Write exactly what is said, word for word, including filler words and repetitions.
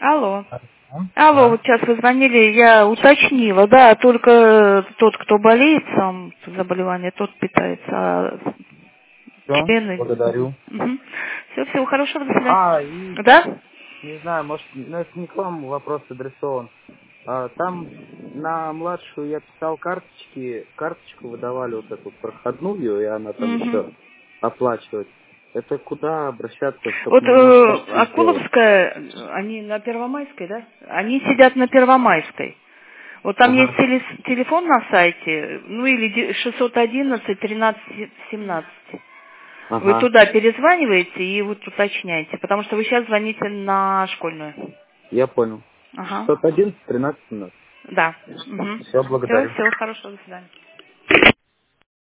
Алло. А, Алло, да. вот сейчас вы звонили, я уточнила, да, только тот, кто болеет сам заболевание, тот питается, а Все, члены... благодарю. Все, всего хорошего, до свидания. А, и Да? не знаю, может, ну, это не к вам вопрос адресован. А, там на младшую я писал карточки, карточку выдавали вот эту проходную, и она там Угу. еще оплачивать. Это куда обращаться, чтобы Вот на, на э, сайте сделать? Акуловская, они на Первомайской, да? Они сидят на Первомайской. Вот там есть Ага, теле- телефон на сайте, ну или де- шестьсот одиннадцать тринадцать семнадцать. Вы ага, туда перезваниваете и вот уточняете, потому что вы сейчас звоните на школьную. я понял. Ага. шестьсот одиннадцать тринадцать семнадцать. Да. Угу. Все, Все, благодарю. всего хорошего, до свидания.